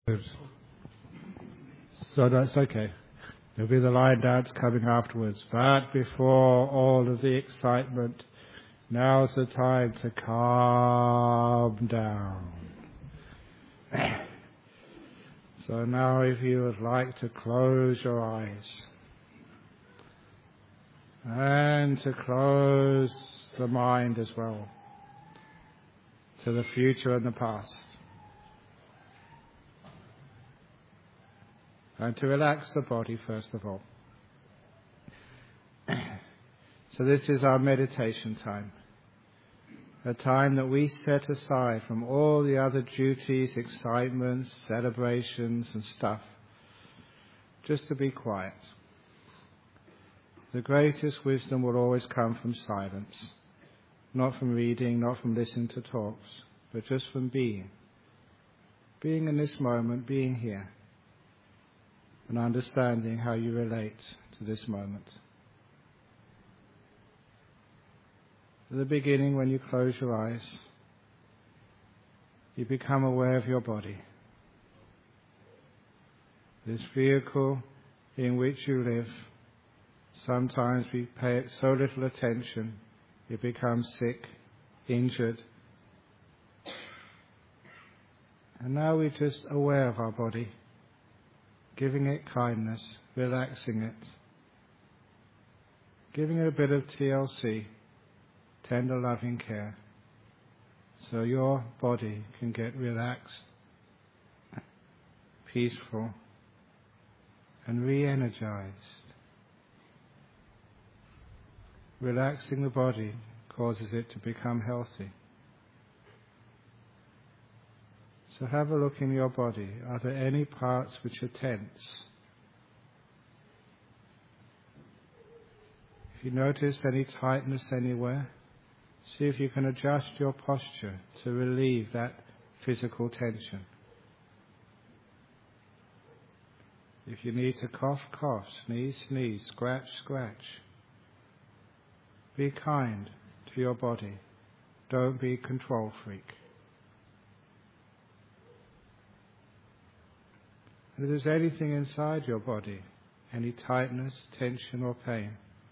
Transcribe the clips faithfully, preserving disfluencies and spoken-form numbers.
So that's okay. There'll be the line dance coming afterwards. But before all of the excitement, now's the time to calm down. So now if you would like to close your eyes and to close the mind as well to the future and the past. And to relax the body first of all. So this is our meditation time. A time that we set aside from all the other duties, excitements, celebrations and stuff. Just to be quiet. The greatest wisdom will always come from silence. Not from reading, not from listening to talks, but just from being. Being in this moment, being here. And understanding how you relate to this moment. At the beginning, when you close your eyes, you become aware of your body. This vehicle in which you live, sometimes we pay it so little attention, it becomes sick, injured. And now we're just aware of our body. Giving it kindness, relaxing it, giving it a bit of T L C, tender loving care, so your body can get relaxed, peaceful, and re-energized. Relaxing the body causes it to become healthy. So have a look in your body. Are there any parts which are tense? If you notice any tightness anywhere, see if you can adjust your posture to relieve that physical tension. If you need to cough, cough, sneeze, sneeze, scratch, scratch. Be kind to your body. Don't be a control freak. If there's anything inside your body, any tightness, tension or pain,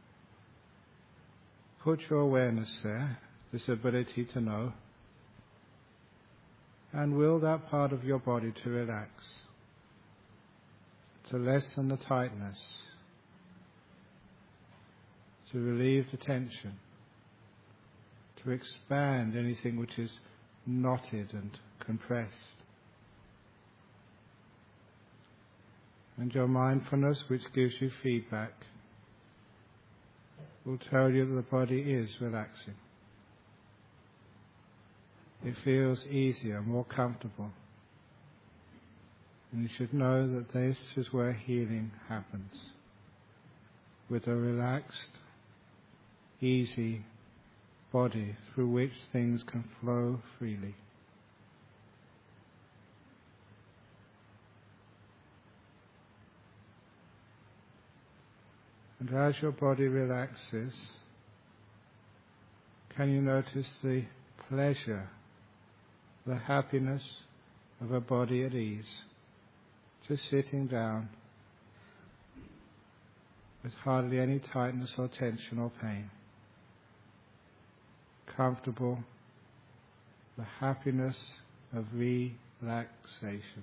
put your awareness there, this ability to know, and will that part of your body to relax, to lessen the tightness, to relieve the tension, to expand anything which is knotted and compressed. And your mindfulness, which gives you feedback, will tell you that the body is relaxing. It feels easier, more comfortable. And you should know that this is where healing happens. With a relaxed, easy body through which things can flow freely. And as your body relaxes, can you notice the pleasure, the happiness of a body at ease, just sitting down with hardly any tightness or tension or pain. Comfortable, the happiness of relaxation.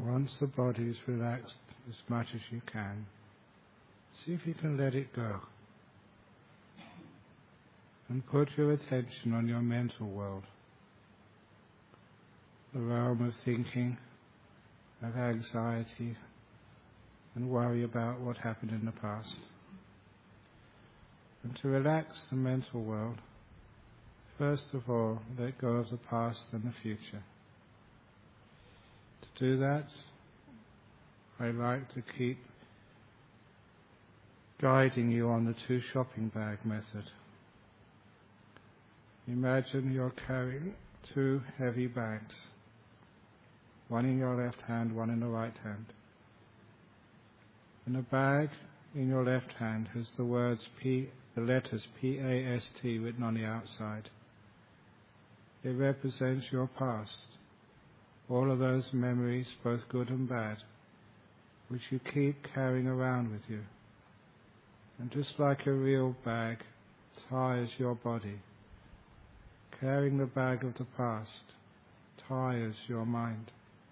Once the body is relaxed as much as you can, see if you can let it go. And put your attention on your mental world, the realm of thinking, of anxiety, and worry about what happened in the past. And to relax the mental world, first of all, let go of the past and the future. To do that, I like to keep guiding you on the two shopping bag method. Imagine you're carrying two heavy bags, one in your left hand, one in the right hand. And the bag in your left hand has the words P, the letters P A S T written on the outside. It represents your past, all of those memories, both good and bad, which you keep carrying around with you. And just like a real bag tires your body, carrying the bag of the past tires your mind.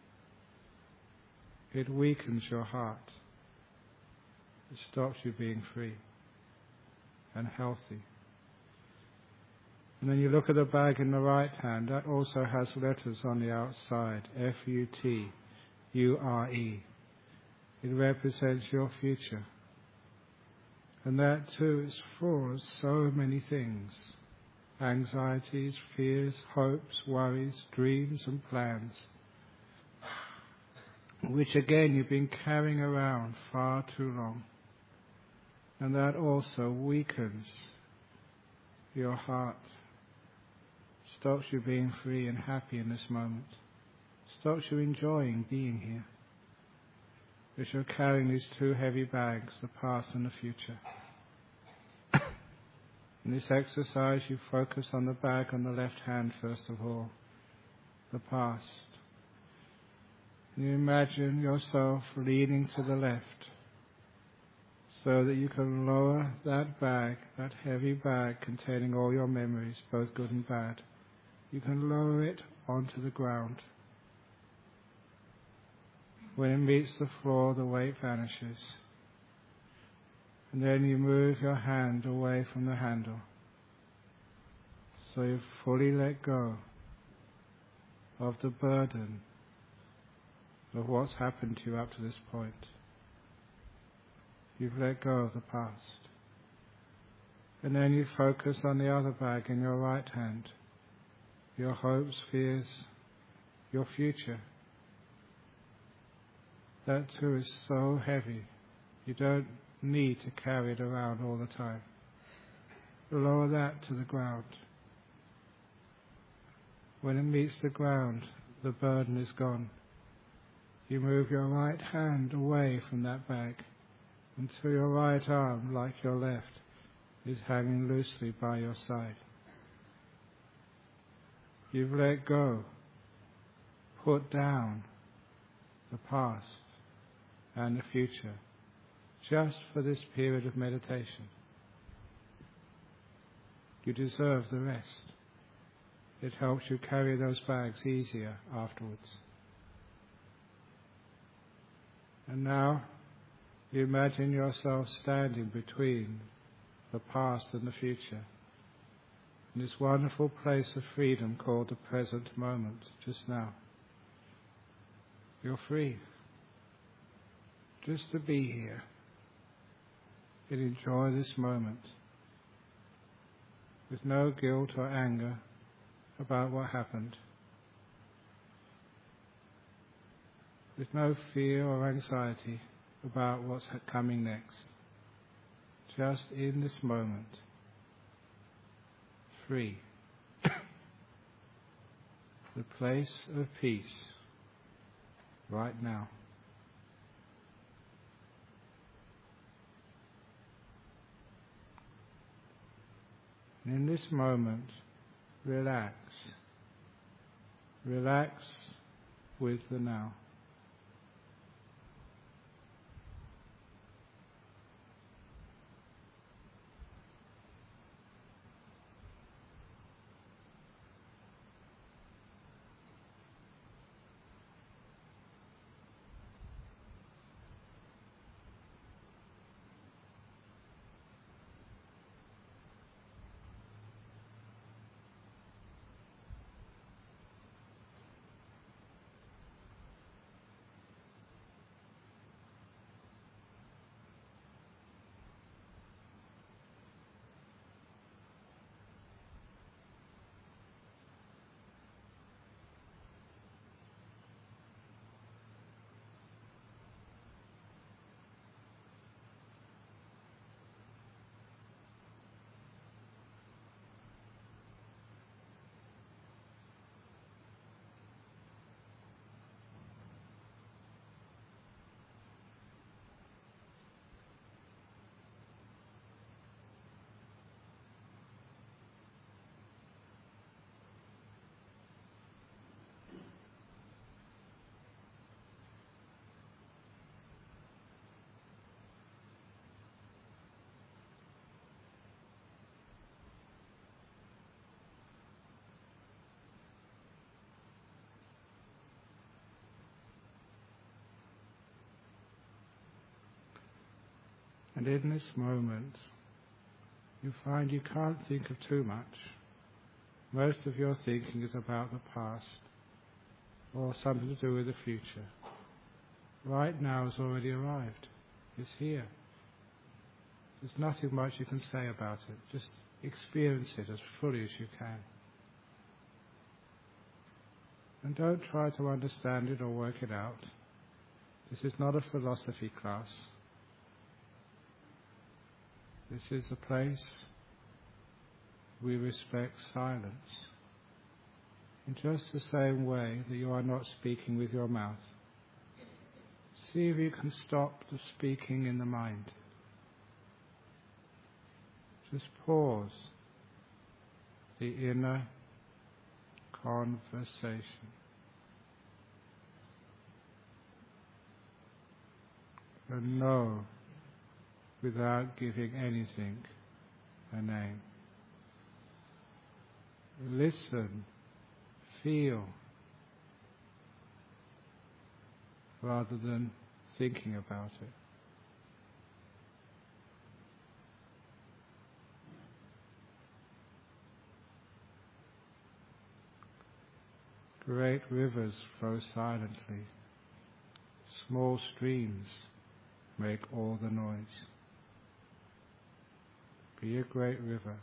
It weakens your heart. It stops you being free and healthy. And then you look at the bag in the right hand, that also has letters on the outside, F U T U R E. It represents your future. And that too is full of so many things. Anxieties, fears, hopes, worries, dreams and plans, which again you've been carrying around far too long. And that also weakens your heart, stops you being free and happy in this moment, stops you enjoying being here, because you're carrying these two heavy bags, the past and the future. In this exercise, you focus on the bag on the left hand first of all, the past. And you imagine yourself leaning to the left so that you can lower that bag, that heavy bag containing all your memories, both good and bad. You can lower it onto the ground. When it meets the floor, the weight vanishes. And then you move your hand away from the handle. So you fully let go of the burden of what's happened to you up to this point. You've let go of the past. And then you focus on the other bag in your right hand. Your hopes, fears, your future. That too is so heavy. You don't need to carry it around all the time. Lower that to the ground. When it meets the ground, the burden is gone. You move your right hand away from that bag until your right arm, like your left, is hanging loosely by your side. You've let go, put down the past and the future, just for this period of meditation. You deserve the rest. It helps you carry those bags easier afterwards. And now, you imagine yourself standing between the past and the future, in this wonderful place of freedom called the present moment, just now. You're free just to be here and enjoy this moment with no guilt or anger about what happened, with no fear or anxiety about what's coming next. Just in this moment, free. The place of peace, right now. And in this moment, relax. Relax with the now. And in this moment, you find you can't think of too much. Most of your thinking is about the past or something to do with the future. Right now has already arrived. It's here. There's nothing much you can say about it. Just experience it as fully as you can. And don't try to understand it or work it out. This is not a philosophy class. This is a place we respect silence. In just the same way that you are not speaking with your mouth. See if you can stop the speaking in the mind. Just pause the inner conversation. And know without giving anything a name. Listen, feel, rather than thinking about it. Great rivers flow silently. Small streams make all the noise. Be a great river.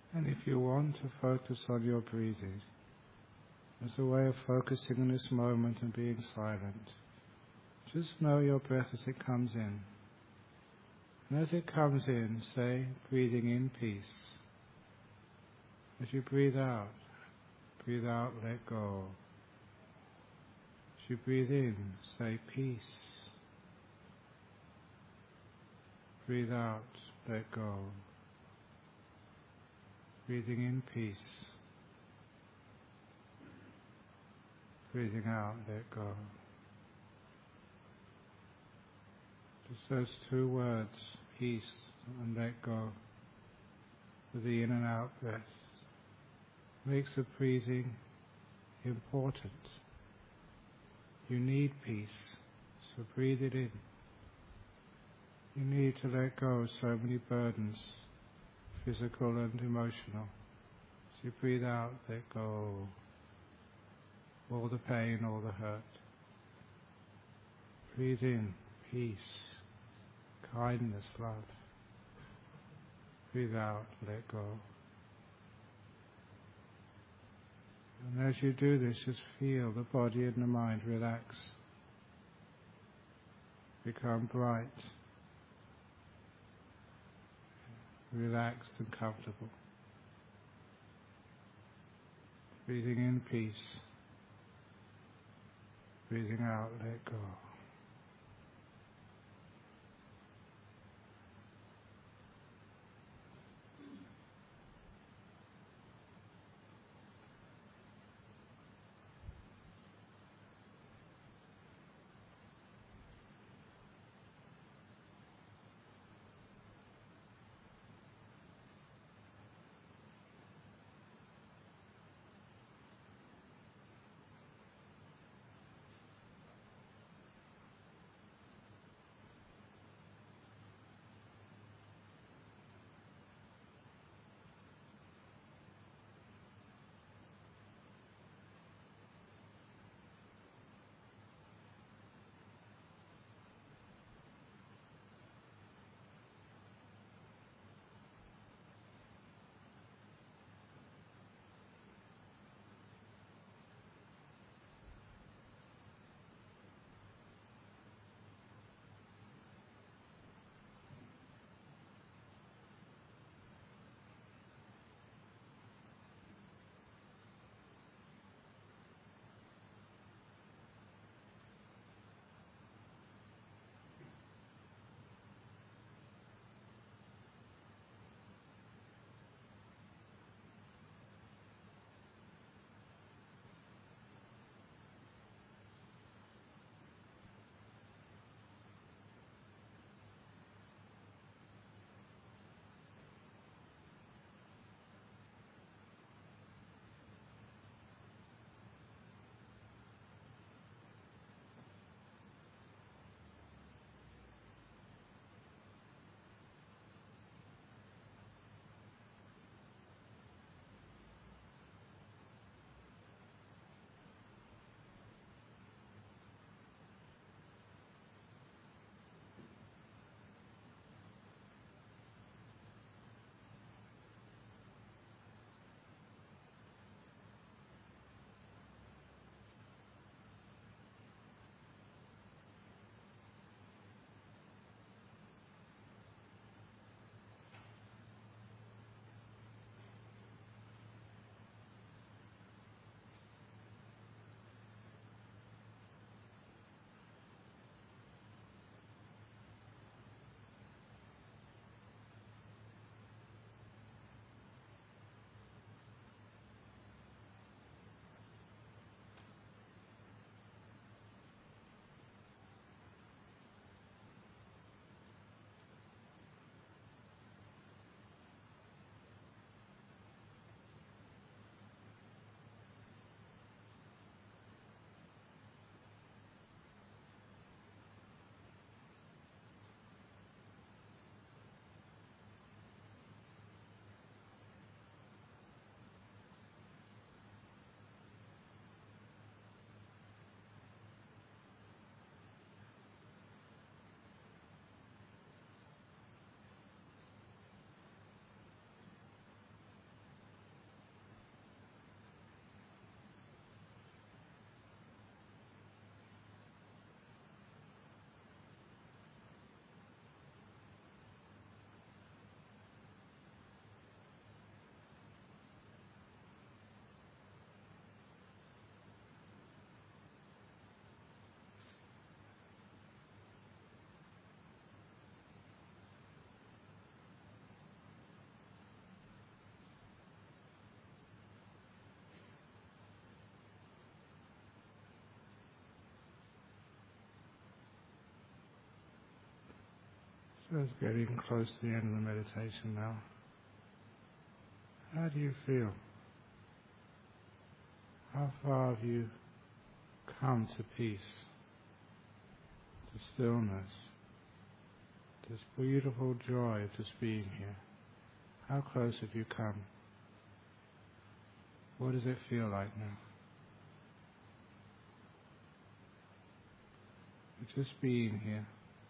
And if you want to focus on your breathing as a way of focusing in this moment and being silent, just know your breath as it comes in. And as it comes in, say, breathing in peace. As you breathe out, breathe out, let go. As you breathe in, say peace. Breathe out, let go. Breathing in peace. Breathing out, let go. Just those two words, peace and let go, with the in and out breath, makes the breathing important. You need peace, so breathe it in. You need to let go of so many burdens, physical and emotional. So you breathe out, let go, all the pain, all the hurt. Breathe in, peace, kindness, love. Breathe out, let go. And as you do this, just feel the body and the mind relax, become bright, relaxed and comfortable. Breathing in peace, breathing out, let go. Just getting close to the end of the meditation now. How do you feel? How far have you come to peace, to stillness, this beautiful joy of just being here? How close have you come? What does it feel like now? Just being here.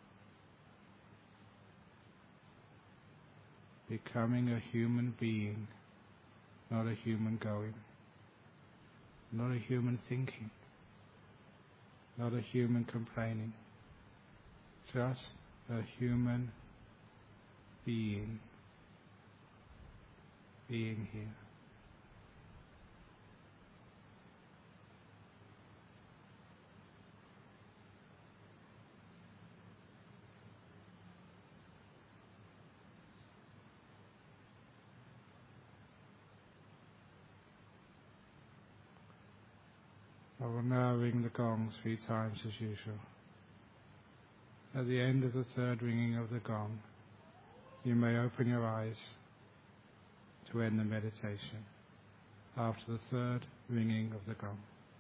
Becoming a human being, not a human going. Not a human thinking. Not a human complaining. Just a human being. Being here. I will now ring the gong three times as usual. At the end of the third ringing of the gong, you may open your eyes to end the meditation after the third ringing of the gong.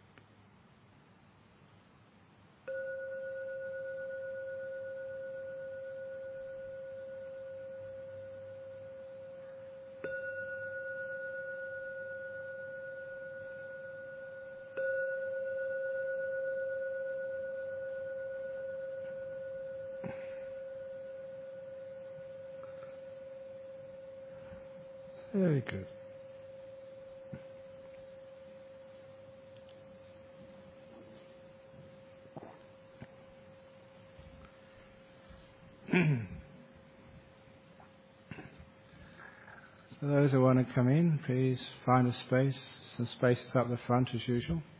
Very good. So those who want to come in, please find a space. Some spaces up the front as usual.